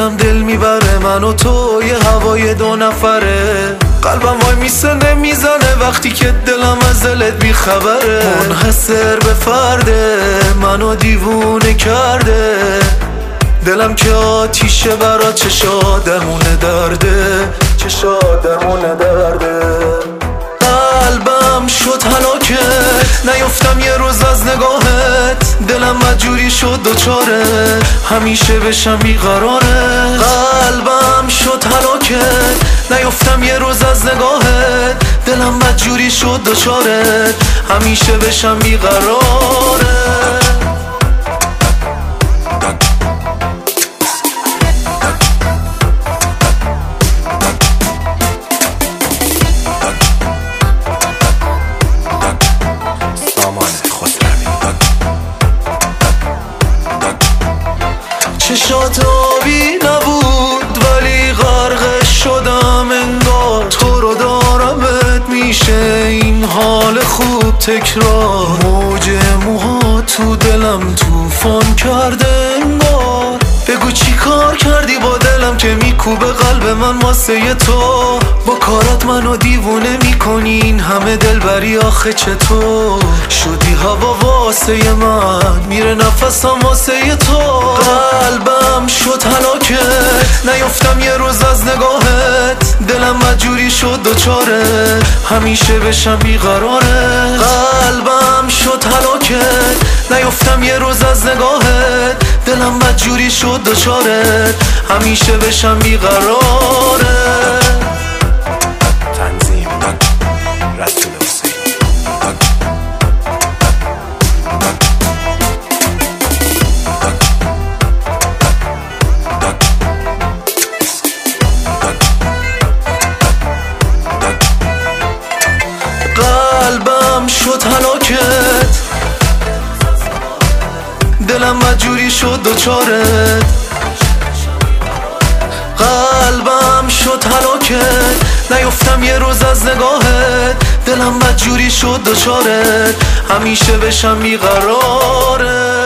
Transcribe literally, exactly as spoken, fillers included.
دلم دل میبره، من و تو یه هوای دو نفره. قلبم وای میسه نمیزنه وقتی که دلم از دلت بیخبره. منحصر به فرده منو دیوونه کرده، دلم که آتیشه برا چشادمونه درده، چشادمونه درده. قلبم شد هلاکت، نیفتم یه روز از نگاهت، دلم مجبوری شد دوچاره همیشه بشم بیقراره. قلبم شد هلاکت، نیفتم یه روز از نگاهت، دلم مجبوری شد دوچاره همیشه بشم بیقراره. چشات آبی نبود ولی غرق شدم انگار، تو رو دارمت میشه این حال خوب تکرار. موج موها تو دلم توفان کرده انگار، بگو چی کار کردی با دلم که میکوبه قلب من واسه تو. با کارات منو دیوونه میکنی، این همه دلبری آخه چطور شدی هوا واسه من، میره نفسم واسه تو. قلبم شد هلاکت، نیفتم یه روز از نگاهت، دلم مجبوری شد دوچاره همیشه بشم بیقراره. قلبم شد هلاکت، نیفتم یه روز از نگاهت، دلم مجبوری شد دوچاره همیشه بشم بیقراره. تنظیم رسول حسین. قلبم شد هلاکت، دلم مجبوری شد دوچاره. قلبم شد هلاکت، نیفتم یه روز از نگاهت، دلم مجبوری شد دوچاره همیشه بشم بیقراره.